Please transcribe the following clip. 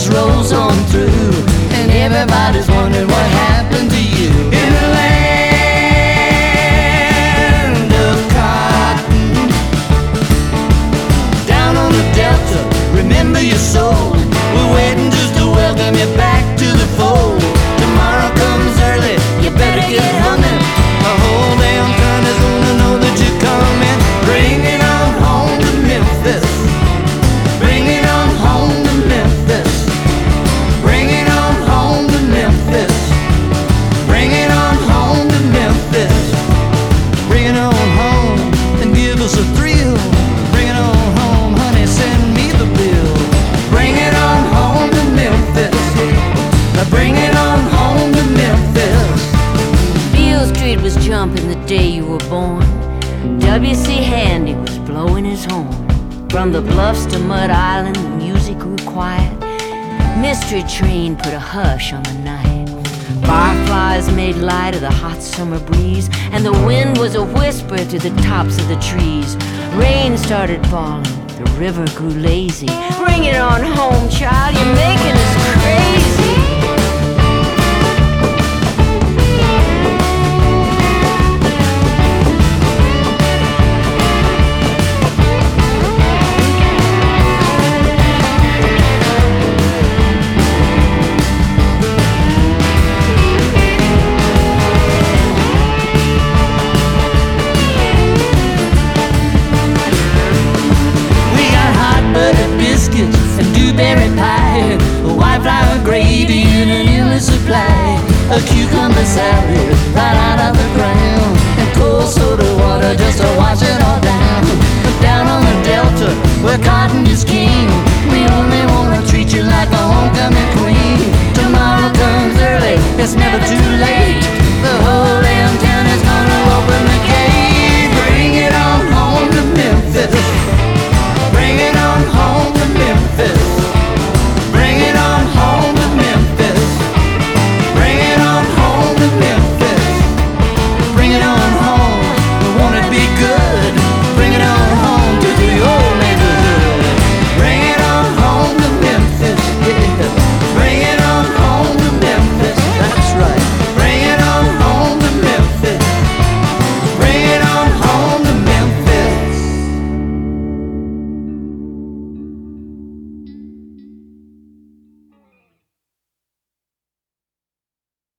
just rolls on through, and everybody's wondering what happened to you. In the land of cotton, down on the delta, remember your soul. We're waiting just to welcome you back to the fold. Tomorrow comes early, you better get humming. The whole damn town is gonna know that you're coming. Bring it on home to Memphis. Bring it on home to Memphis. Bring it on home to Memphis. Bring it on home to Memphis. Bring it on home and give us a thrill. Bring it on home, honey, send me the bill. Bring it on home to Memphis. Bring it on home to Memphis. Beale Street was jumping the day you were born. W.C. Handy was blowing his horn. From the bluffs to Mud Island, the music grew quiet. Mystery Train put a hush on the night. Fireflies made light of the hot summer breeze, and the wind was a whisper to the tops of the trees. Rain started falling, the river grew lazy. Bring it on home, child, you're making us crazy. And dewberry pie, a white flour gravy and an endless supply, a cucumber salad right out of the ground, and cold soda water just to wash it all down. But down on the delta, where cotton is king, we only wanna treat you like a homecoming queen. Tomorrow comes early, it's never too late.